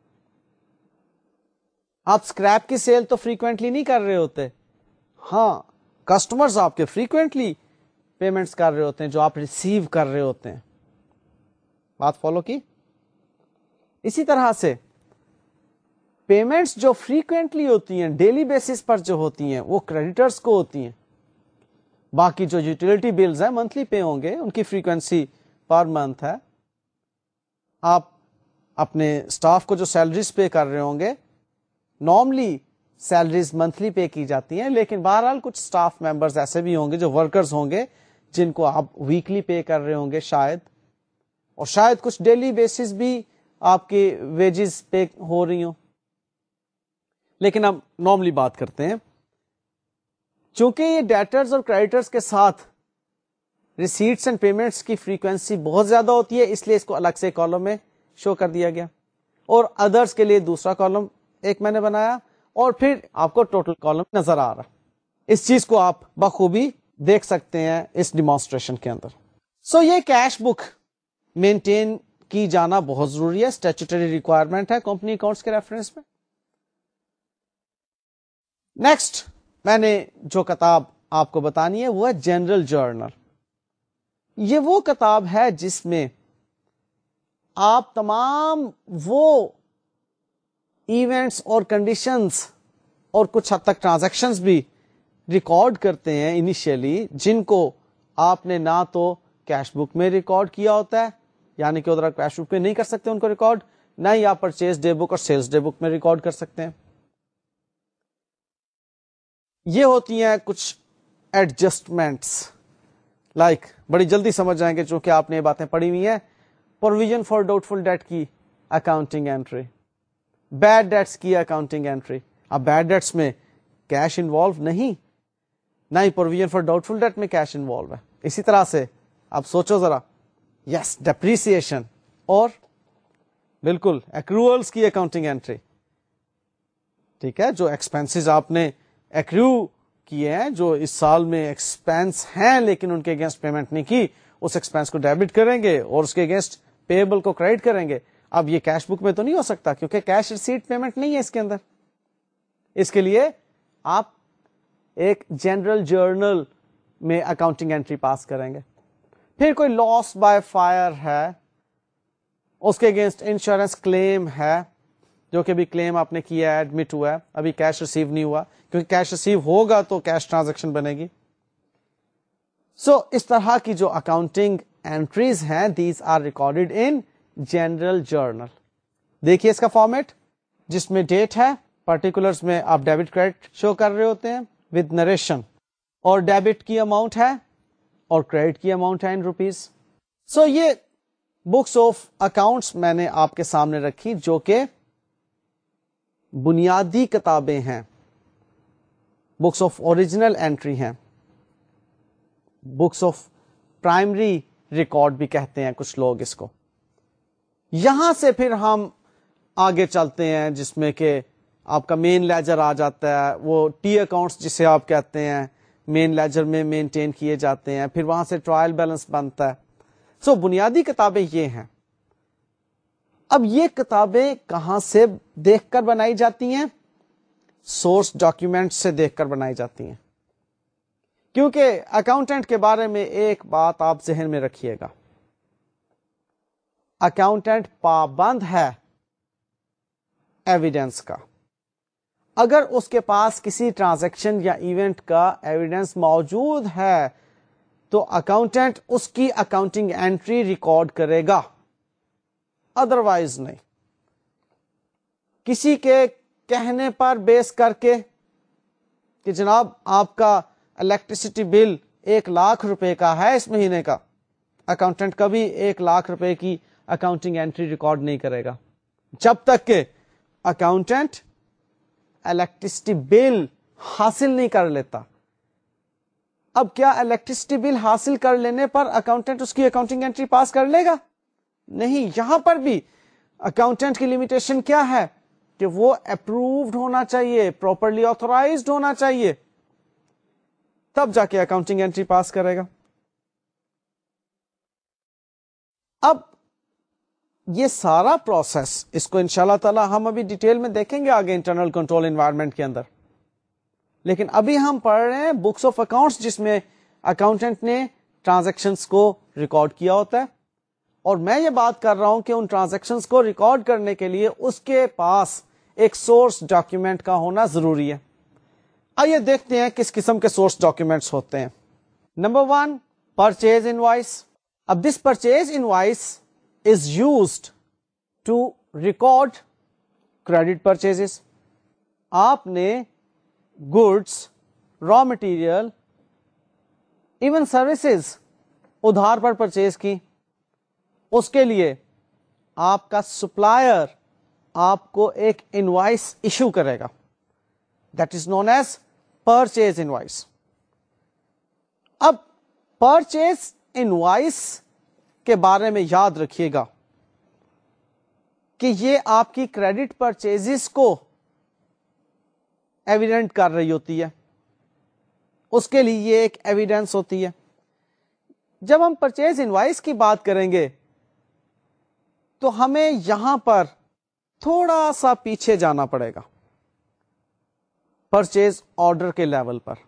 آپ اسکریپ کی سیل تو فریکوینٹلی نہیں کر رہے ہوتے. ہاں، کسٹمرز آپ کے فریکوینٹلی پیمنٹس کر رہے ہوتے ہیں جو آپ ریسیو کر رہے ہوتے ہیں. بات فالو کی؟ اسی طرح سے پیمنٹس جو فریکوینٹلی ہوتی ہیں ڈیلی بیسس پر جو ہوتی ہیں وہ کریڈیٹرز کو ہوتی ہیں. باقی جو یوٹیلٹی بلز ہیں منتھلی پے ہوں گے، ان کی فریکوینسی پر منتھ ہے. آپ اپنے اسٹاف کو جو سیلریز پے کر رہے ہوں گے، نارملی سیلریز منتھلی پے کی جاتی ہیں، لیکن بہرحال کچھ اسٹاف ممبرز ایسے بھی ہوں گے جو ورکرز ہوں گے جن کو آپ ویکلی پے کر رہے ہوں گے شاید، اور شاید کچھ ڈیلی بیسس بھی آپ کی ویجز پے ہو رہی ہوں. لیکن اب نارملی بات کرتے ہیں، چونکہ یہ ڈیٹرز اور کریڈیٹرز کے ساتھ ریسیٹس اینڈ پیمنٹس کی فریکوینسی بہت زیادہ ہوتی ہے، اس لیے اس کو الگ سے کالم میں شو کر دیا گیا، اور ادرس کے لیے دوسرا کالم ایک میں نے بنایا، اور پھر آپ کو ٹوٹل کالم نظر آ رہا. اس چیز کو آپ بخوبی دیکھ سکتے ہیں اس ڈیمانسٹریشن کے اندر. سو so یہ کیش بک مینٹین کی جانا بہت ضروری ہے، اسٹیچوٹری ریکوائرمنٹ ہے کمپنی اکاؤنٹس کے ریفرنس میں. نیکسٹ میں نے جو کتاب آپ کو بتانی ہے وہ ہے جنرل جرنل. یہ وہ کتاب ہے جس میں آپ تمام وہ ایونٹس اور کنڈیشنز اور کچھ حد تک ٹرانزیکشنز بھی ریکارڈ کرتے ہیں انیشیلی، جن کو آپ نے نہ تو کیش بک میں ریکارڈ کیا ہوتا ہے، یعنی کہ ادھر کیش بک میں نہیں کر سکتے ان کو ریکارڈ، نہ ہی آپ پرچیز ڈے بک اور سیلز ڈے بک میں ریکارڈ کر سکتے ہیں. یہ ہوتی ہیں کچھ ایڈجسٹمنٹس، لائک بڑی جلدی سمجھ جائیں گے چونکہ آپ نے یہ باتیں پڑھی ہوئی ہیں. Provision for doubtful debt کی اکاؤنٹنگ انٹری، بیڈ ڈیٹس کی اکاؤنٹنگ انٹری. اب بیڈ ڈیٹس میں کیش انوالو نہیں، نہ ہی provision for doubtful debt میں کیش انوالو ہے. اسی طرح سے آپ سوچو ذرا، یس ڈیپریسیشن اور بالکل ایکروولس کی اکاؤنٹنگ انٹری، ٹھیک ہے، جو ایکسپینسز آپ نے ایکریو کیے ہیں، جو اس سال میں ایکسپینس ہیں لیکن ان کے اگینسٹ پیمنٹ نہیں کی، اس ایکسپینس کو ڈیبٹ کریں گے اور اس کے اگینسٹ پیبل کو کریڈٹ کریں گے. اب یہ کیش بک میں تو نہیں ہو سکتا کیونکہ کیش ریسیٹ پیمنٹ نہیں ہے اس کے اندر. اس کے لیے آپ ایک جنرل جرنل میں اکاؤنٹنگ انٹری پاس کریں گے. پھر کوئی لاس بائی فائر ہے، اس کے اگینسٹ انشورنس کلیم ہے، جو کہ بھی کلیم آپ نے کیا ہے، ایڈمٹ ہوا ہے، ابھی کیش ریسیو نہیں ہوا، کیونکہ کیش ریسیو ہوگا تو کیش ٹرانزیکشن بنے گی. سو so, اس طرح کی جو اکاؤنٹنگ انٹریز ہیں، these are recorded in general journal. دیکھیے اس کا فارمیٹ، جس میں ڈیٹ ہے، پرٹیکولرز میں آپ ڈیبٹ کریڈٹ شو کر رہے ہوتے ہیں ود نریشن، اور ڈیبٹ کی اماؤنٹ ہے اور کریڈٹ کی اماؤنٹ ہے ان روپیز. سو یہ بکس آف اکاؤنٹس میں نے آپ کے سامنے رکھی، جو کہ بنیادی کتابیں ہیں، بکس آف اوریجنل انٹری ہیں، بکس آف پرائمری ریکارڈ بھی کہتے ہیں کچھ لوگ اس کو. یہاں سے پھر ہم آگے چلتے ہیں جس میں کہ آپ کا مین لیجر آ جاتا ہے، وہ ٹی اکاؤنٹس جسے آپ کہتے ہیں مین لیجر میں مینٹین کیے جاتے ہیں، پھر وہاں سے ٹرائل بیلنس بنتا ہے. سو so, بنیادی کتابیں یہ ہیں. اب یہ کتابیں کہاں سے دیکھ کر بنائی جاتی ہیں؟ سورس ڈاکیومنٹ سے دیکھ کر بنائی جاتی ہیں. کیونکہ اکاؤنٹنٹ کے بارے میں ایک بات آپ ذہن میں رکھیے گا، اکاؤنٹنٹ پابند ہے ایویڈنس کا. اگر اس کے پاس کسی ٹرانزیکشن یا ایونٹ کا ایویڈنس موجود ہے تو اکاؤنٹنٹ اس کی اکاؤنٹنگ انٹری ریکارڈ کرے گا، ادروائز نہیں. کسی کے کہنے پر بیس کر کے کہ جناب آپ کا الیکٹریسٹی بل ایک لاکھ روپے کا ہے اس مہینے کا، اکاؤنٹنٹ کبھی ایک لاکھ روپے کی اکاؤنٹنگ انٹری ریکارڈ نہیں کرے گا جب تک کہ اکاؤنٹنٹ الیکٹریسٹی بل حاصل نہیں کر لیتا. اب کیا الیکٹریسٹی بل حاصل کر لینے پر اکاؤنٹنٹ اس کی اکاؤنٹنگ انٹری پاس کر لے گا؟ نہیں. یہاں پر بھی اکاؤنٹنٹ کی لمیٹیشن کیا ہے کہ وہ اپرووڈ ہونا چاہیے، پراپرلی آتھورائزڈ ہونا چاہیے، تب جا کے اکاؤنٹنگ انٹری پاس کرے گا. اب یہ سارا پروسیس، اس کو انشاءاللہ تعالی ہم ابھی ڈیٹیل میں دیکھیں گے آگے انٹرنل کنٹرول انوائرمنٹ کے اندر، لیکن ابھی ہم پڑھ رہے ہیں بکس آف اکاؤنٹس جس میں اکاؤنٹنٹ نے ٹرانزیکشنز کو ریکارڈ کیا ہوتا ہے. اور میں یہ بات کر رہا ہوں کہ ان ٹرانزیکشنز کو ریکارڈ کرنے کے لیے اس کے پاس ایک سورس ڈاکیومنٹ کا ہونا ضروری ہے. آئیے دیکھتے ہیں کس قسم کے سورس ڈاکیومنٹس ہوتے ہیں. Number one, purchase invoice. اب this purchase invoice is used to record credit purchases. آپ نے goods, raw material, even services ادھار پر پرچیز کی. اس کے لیے آپ کا سپلائر آپ کو ایک انوائس ایشو کرے گا. That is known as purchase invoice. اب پرچیز انوائس کے بارے میں یاد رکھیے گا کہ یہ آپ کی کریڈٹ پرچیزز کو ایویڈنٹ کر رہی ہوتی ہے. اس کے لیے یہ ایک ایویڈنس ہوتی ہے. جب ہم پرچیز انوائس کی بات کریں گے تو ہمیں یہاں پر تھوڑا سا پیچھے جانا پڑے گا پرچیز آرڈر کے لیول پر،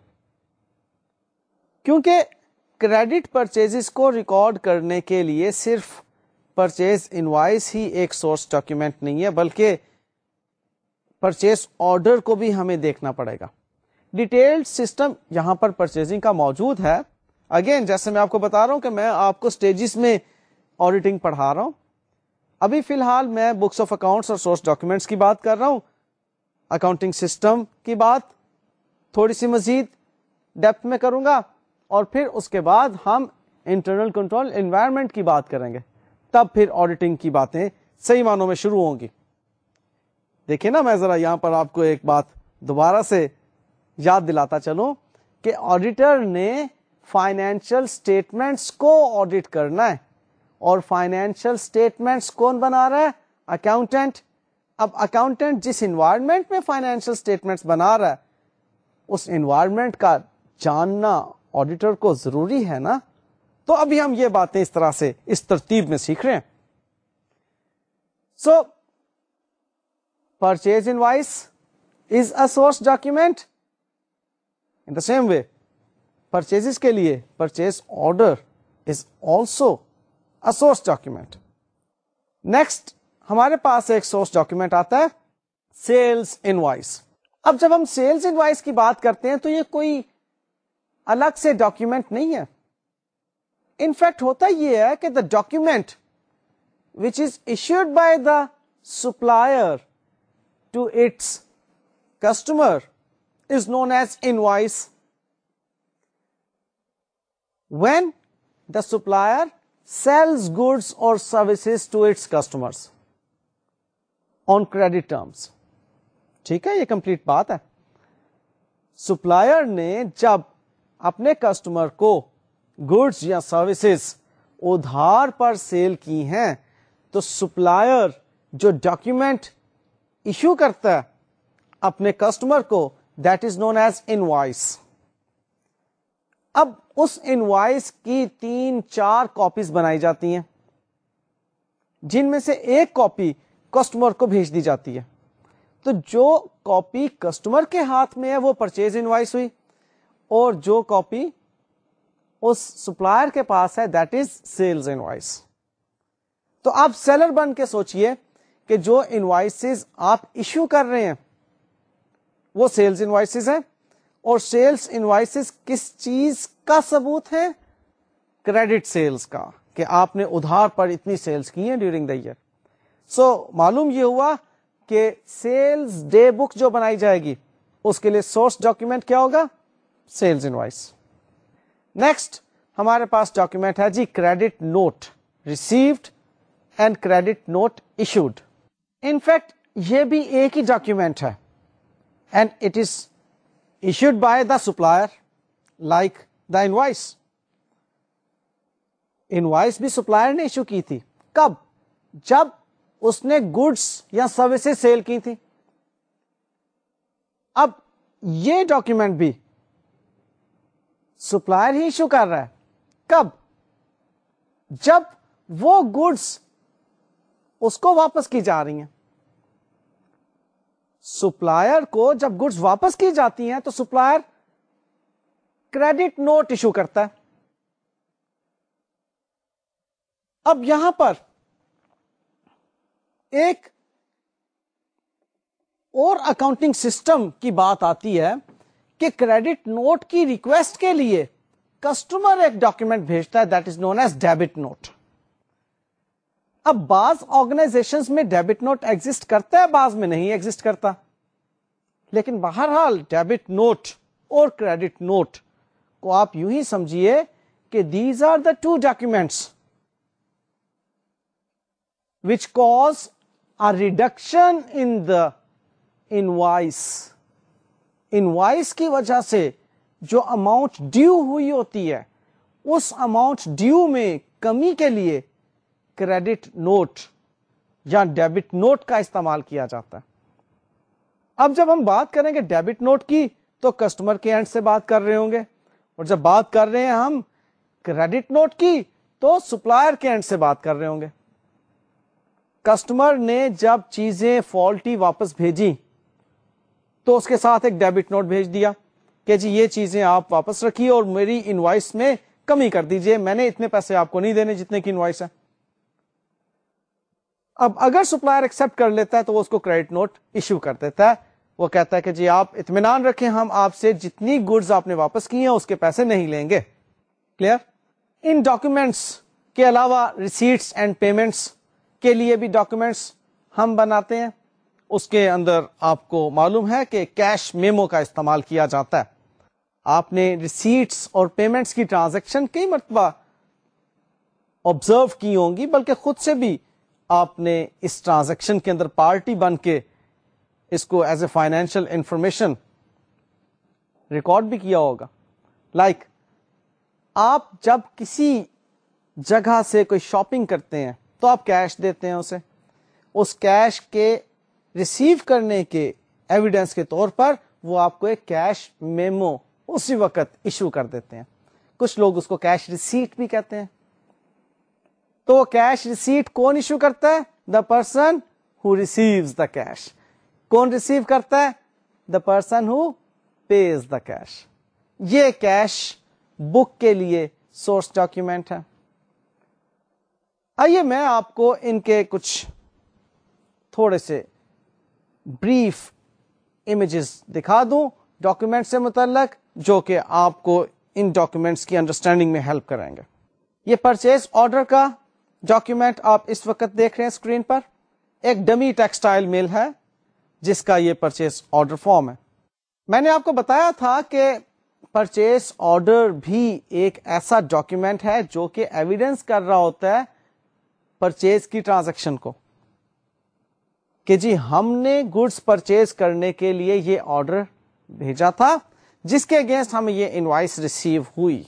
کیونکہ کریڈٹ پرچیزز کو ریکارڈ کرنے کے لیے صرف پرچیز انوائس ہی ایک سورس ڈاکیومنٹ نہیں ہے، بلکہ پرچیز آرڈر کو بھی ہمیں دیکھنا پڑے گا. ڈیٹیلڈ سسٹم یہاں پر پرچیزنگ کا موجود ہے. اگین جیسے میں آپ کو بتا رہا ہوں کہ میں آپ کو سٹیجز میں آڈیٹنگ پڑھا رہا ہوں. ابھی فی الحال میں بکس آف اکاؤنٹس اور سورس ڈاکیومنٹس کی بات کر رہا ہوں. اکاؤنٹنگ سسٹم کی بات تھوڑی سی مزید ڈیپتھ میں کروں گا، اور پھر اس کے بعد ہم انٹرنل کنٹرول انوائرمنٹ کی بات کریں گے. تب پھر آڈیٹنگ کی باتیں صحیح معنوں میں شروع ہوں گی. دیکھیں نا، میں ذرا یہاں پر آپ کو ایک بات دوبارہ سے یاد دلاتا چلوں کہ آڈیٹر نے فائنینشیل سٹیٹمنٹس کو آڈٹ کرنا ہے، اور فائنینشیل سٹیٹمنٹس کون بنا رہا ہے؟ اکاؤنٹنٹ. اب اکاؤنٹنٹ جس انوائرمنٹ میں فائنینشیل سٹیٹمنٹس بنا رہا ہے اس انوائرمنٹ کا جاننا آڈیٹر کو ضروری ہے نا. تو ابھی ہم یہ باتیں اس طرح سے اس ترتیب میں سیکھ رہے ہیں. So purchase invoice is a source document. In the same way purchases کے لیے purchase order is also a source document. Next ہمارے پاس ایک سورس ڈاکیومنٹ آتا ہے سیلز انوائس. اب جب ہم سیلز انوائس کی بات کرتے ہیں تو یہ کوئی الگ سے ڈاکیومنٹ نہیں ہے. انفیکٹ ہوتا یہ ہے کہ the document which is issued by the supplier to its customer is known as invoice. When the supplier sells goods or services to its customers on credit terms. ٹھیک ہے، یہ کمپلیٹ بات ہے. سپلائر نے جب اپنے کسٹمر کو goods یا سروسز ادھار پر سیل کی ہیں تو سپلائر جو ڈاکیومنٹ ایشو کرتا ہے اپنے کسٹمر کو that is known as invoice. اب اس انوائس کی تین چار کاپیز بنائی جاتی ہیں جن میں سے ایک کاپی کسٹمر کو بھیج دی جاتی ہے. تو جو کاپی کسٹمر کے ہاتھ میں ہے وہ پرچیز انوائس ہوئی، اور جو کاپی اس سپلائر کے پاس ہے دیٹ از سیلز انوائس. تو آپ سیلر بن کے سوچئے کہ جو انوائسز آپ ایشو کر رہے ہیں وہ سیلز انوائسز ہیں، اور سیلز انوائسز کس چیز کا ثبوت ہے؟ کریڈٹ سیلز کا، کہ آپ نے ادھار پر اتنی سیلز کی ہیں ڈیورنگ دا ایئر. سو معلوم یہ ہوا کہ سیلز ڈے بک جو بنائی جائے گی اس کے لیے سورس ڈاکیومنٹ کیا ہوگا؟ Sales invoice. نیکسٹ ہمارے پاس ڈاکیومنٹ ہے جی credit note received and credit note issued. In fact یہ بھی ایک ہی ڈاکیومنٹ ہے and it is issued by the supplier like the invoice. Invoice بھی supplier نے ایشو کی تھی. کب؟ جب اس نے گڈس یا سروسز سیل کی تھی. اب یہ ڈاکیومنٹ بھی سپلائر ہی ایشو کر رہا ہے. کب؟ جب وہ گڈس اس کو واپس کی جا رہی ہیں. سپلائر کو جب گڈس واپس کی جاتی ہیں تو سپلائر کریڈٹ نوٹ ایشو کرتا ہے. اب یہاں پر ایک اور اکاؤنٹنگ سسٹم کی بات آتی ہے کہ کریڈٹ نوٹ کی ریکویسٹ کے لیے کسٹمر ایک ڈاکیومنٹ بھیجتا ہے that is known as debit note. اب بعض آرگنائزیشنز میں ڈیبٹ نوٹ ایگزسٹ کرتا ہے, بعض میں نہیں ایگزسٹ کرتا, لیکن بہرحال ڈیبٹ نوٹ اور کریڈٹ نوٹ کو آپ یوں ہی سمجھیے کہ these are the two documents which cause a reduction in the invoice. invoice کی وجہ سے جو اماؤنٹ ڈیو ہوئی ہوتی ہے اس اماؤنٹ ڈیو میں کمی کے لیے کریڈٹ نوٹ یا ڈیبٹ نوٹ کا استعمال کیا جاتا ہے. اب جب ہم بات کریں گے ڈیبٹ نوٹ کی تو کسٹمر کے اینڈ سے بات کر رہے ہوں گے, اور جب بات کر رہے ہیں ہم کریڈٹ نوٹ کی تو سپلائر کے اینڈ سے بات کر رہے ہوں گے. کسٹمر نے جب چیزیں فالٹی واپس بھیجی تو اس کے ساتھ ایک ڈیبٹ نوٹ بھیج دیا کہ جی یہ چیزیں آپ واپس رکھیے اور میری انوائس میں کمی کر دیجئے, میں نے اتنے پیسے آپ کو نہیں دینے جتنے کی انوائس ہے. اب اگر سپلائر ایکسپٹ کر لیتا ہے تو وہ اس کو کریڈٹ نوٹ ایشو کر دیتا ہے, وہ کہتا ہے کہ جی آپ اطمینان رکھیں, ہم آپ سے جتنی گڈز آپ نے واپس کی ہیں اس کے پیسے نہیں لیں گے. کلیئر؟ ان ڈاکومینٹس کے علاوہ ریسیٹس اینڈ پیمنٹس کے لیے بھی ڈاکومینٹس ہم بناتے ہیں. اس کے اندر آپ کو معلوم ہے کہ کیش میمو کا استعمال کیا جاتا ہے. آپ نے ریسیٹس اور پیمنٹس کی ٹرانزیکشن کئی مرتبہ آبزرو کی ہوں گی, بلکہ خود سے بھی آپ نے اس ٹرانزیکشن کے اندر پارٹی بن کے اس کو as a financial information record بھی کیا ہوگا. لائک like, آپ جب کسی جگہ سے کوئی شاپنگ کرتے ہیں تو آپ کیش دیتے ہیں اسے, اس کیش کے ریسیو کرنے کے ایویڈنس کے طور پر وہ آپ کو ایک کیش میمو اسی وقت ایشو کر دیتے ہیں. کچھ لوگ اس کو کیش ریسیٹ بھی کہتے ہیں. تو وہ کیش ریسیٹ کون ایشو کرتا ہے؟ The person who receives the cash. کون ریسیو کرتا ہے؟ The person who pays the cash. یہ کیش بک کے لیے سورس ڈاکیومنٹ ہے. آئیے میں آپ کو ان کے کچھ تھوڑے سے بریف امیجز دکھا دوں ڈاکیومنٹ سے متعلق, جو کہ آپ کو ان ڈاکیومنٹس کی انڈرسٹینڈنگ میں ہیلپ کریں گے. یہ پرچیز آرڈر کا ڈاکیومنٹ آپ اس وقت دیکھ رہے ہیں اسکرین پر. ایک ڈمی ٹیکسٹائل مل ہے جس کا یہ پرچیز آرڈر فارم ہے. میں نے آپ کو بتایا تھا کہ پرچیز آرڈر بھی ایک ایسا ڈاکیومنٹ ہے جو کہ ایویڈنس کر رہا ہوتا ہے پرچیز کی ٹرانزیکشن کو, کہ جی ہم نے گڈس پرچیز کرنے کے لیے یہ آرڈر بھیجا تھا جس کے اگینسٹ ہمیں یہ انوائس ریسیو ہوئی.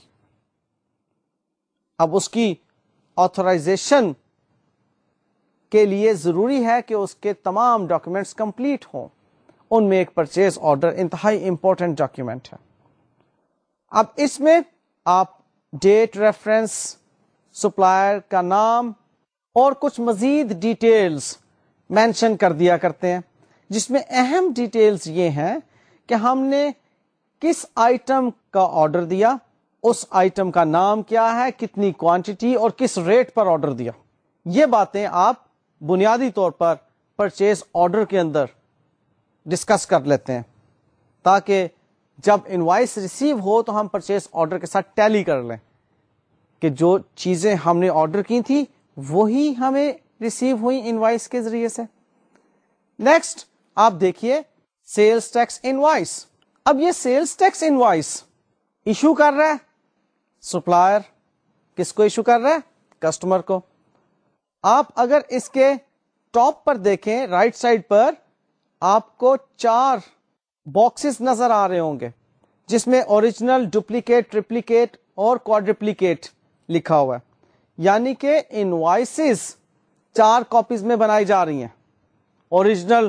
اب اس کی آتھورائزیشن کے لیے ضروری ہے کہ اس کے تمام ڈاکیومنٹس کمپلیٹ ہوں. ان میں ایک پرچیز آرڈر انتہائی امپورٹنٹ ڈاکیومنٹ ہے. اب اس میں آپ ڈیٹ ریفرنس, سپلائر کا نام اور کچھ مزید ڈیٹیلز مینشن کر دیا کرتے ہیں, جس میں اہم ڈیٹیلز یہ ہیں کہ ہم نے کس آئٹم کا آرڈر دیا, اس آئٹم کا نام کیا ہے, کتنی کوانٹٹی اور کس ریٹ پر آرڈر دیا. یہ باتیں آپ بنیادی طور پر پرچیز آرڈر کے اندر ڈسکس کر لیتے ہیں تاکہ جب انوائس ریسیو ہو تو ہم پرچیز آرڈر کے ساتھ ٹیلی کر لیں کہ جو چیزیں ہم نے آرڈر کی تھی وہی ہمیں ریسیو ہوئی انوائس کے ذریعے سے. نیکسٹ آپ دیکھیے سیلز ٹیکس انوائس. اب یہ سیلز ٹیکس انوائس ایشو کر رہا ہے سپلائر. کس کو ایشو کر رہا ہے؟ کسٹمر کو. آپ اگر اس کے ٹاپ پر دیکھیں رائٹ سائڈ پر آپ کو چار باکسز نظر آ رہے ہوں گے جس میں اوریجنل, ڈپلیکیٹ, ٹریپلیکیٹ اور کوادرپلیکیٹ لکھا ہوا ہے. یعنی کہ انوائسز چار کاپیز میں بنائی جا رہی ہیں. اوریجنل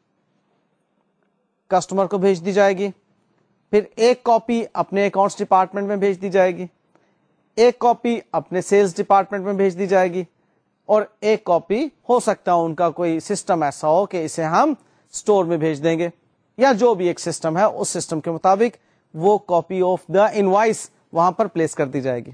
کسٹمر کو بھیج دی جائے گی, پھر ایک کاپی اپنے اکاؤنٹس ڈپارٹمنٹ میں بھیج دی جائے گی, ایک کاپی اپنے سیلز ڈپارٹمنٹ میں بھیج دی جائے گی, اور ایک کاپی ہو سکتا ہے ان کا کوئی سسٹم ایسا ہو کہ اسے ہم سٹور میں بھیج دیں گے, یا جو بھی ایک سسٹم ہے اس سسٹم کے مطابق وہ کاپی آف دا انوائس وہاں پر پلیس کر دی جائے گی.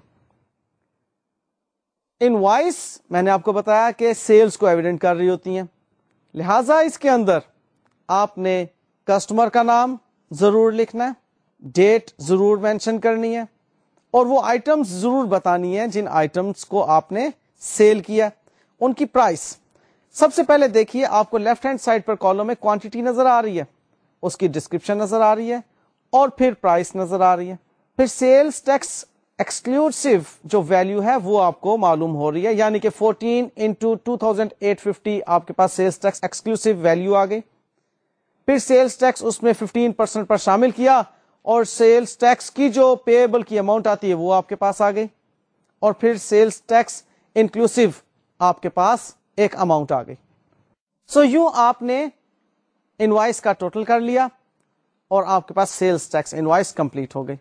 انوائس میں نے آپ کو بتایا کہ سیلز کو ایویڈنٹ کر رہی ہوتی ہیں, لہذا اس کے اندر آپ نے کسٹمر کا نام ضرور لکھنا ہے, ڈیٹ ضرور مینشن کرنی ہے, اور وہ آئٹمز ضرور بتانی ہے جن آئٹمز کو آپ نے سیل کیا. ان کی پرائس. سب سے پہلے دیکھیے آپ کو لیفٹ ہینڈ سائڈ پر کالم میں کوانٹٹی نظر آ رہی ہے, اس کی ڈسکرپشن نظر آ رہی ہے, اور پھر پرائس نظر آ رہی ہے. پھر سیلز ٹیکس ایکسکلوسیو جو ویلیو ہے وہ آپ کو معلوم ہو رہی ہے, یعنی کہ fourteen into two thousand eight fifty آپ کے پاس سیلز ٹیکس ایکسکلوسیو ویلیو آ گئی. پھر سیلز ٹیکس اس میں ففٹین پرسینٹ پر شامل کیا, اور سیلز ٹیکس کی جو پیبل کی اماؤنٹ آتی ہے وہ آپ کے پاس آ گئی, اور پھر سیلز ٹیکس انکلوسیو آپ کے پاس ایک اماؤنٹ آ گئی. سو یوں آپ نے انوائس کا ٹوٹل کر لیا اور آپ کے پاس سیلز ٹیکس انوائس کمپلیٹ ہو گئی.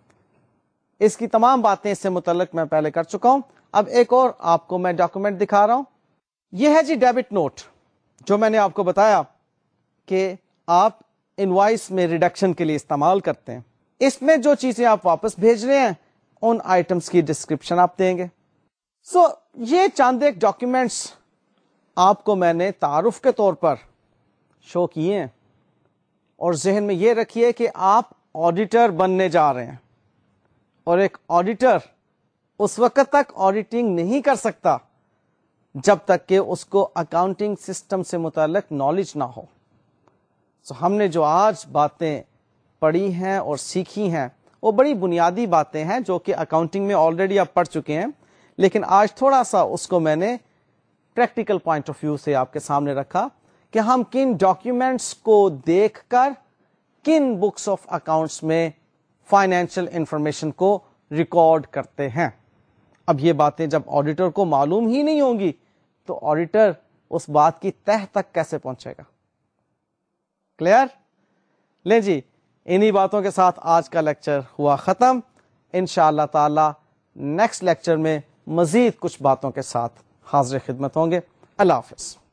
اس کی تمام باتیں اس سے متعلق میں پہلے کر چکا ہوں. اب ایک اور آپ کو میں ڈاکومنٹ دکھا رہا ہوں. یہ ہے جی ڈیبٹ نوٹ, جو میں نے آپ کو بتایا کہ آپ انوائس میں ریڈکشن کے لیے استعمال کرتے ہیں. اس میں جو چیزیں آپ واپس بھیج رہے ہیں ان آئٹمس کی ڈسکرپشن آپ دیں گے. سو so, یہ چاند ایک ڈاکیومنٹس آپ کو میں نے تعارف کے طور پر شو کیے ہیں, اور ذہن میں یہ رکھیے کہ آپ آڈیٹر بننے جا رہے ہیں, اور ایک آڈیٹر اس وقت تک آڈیٹنگ نہیں کر سکتا جب تک کہ اس کو اکاؤنٹنگ سسٹم سے متعلق نالج نہ ہو. سو so, ہم نے جو آج باتیں پڑھی ہیں اور سیکھی ہیں وہ بڑی بنیادی باتیں ہیں جو کہ اکاؤنٹنگ میں آلریڈی آپ پڑھ چکے ہیں, لیکن آج تھوڑا سا اس کو میں نے پریکٹیکل پوائنٹ آف ویو سے آپ کے سامنے رکھا کہ ہم کن ڈاکیومنٹس کو دیکھ کر کن بکس آف اکاؤنٹس میں فائنینشیل انفارمیشن کو ریکارڈ کرتے ہیں. اب یہ باتیں جب آڈیٹر کو معلوم ہی نہیں ہوں گی تو آڈیٹر اس بات کی تہ تک کیسے پہنچے گا؟ کلیئر؟ لیں جی, انہی باتوں کے ساتھ آج کا لیکچر ہوا ختم. انشاءاللہ تعالی نیکسٹ لیکچر میں مزید کچھ باتوں کے ساتھ حاضر خدمت ہوں گے. اللہ حافظ.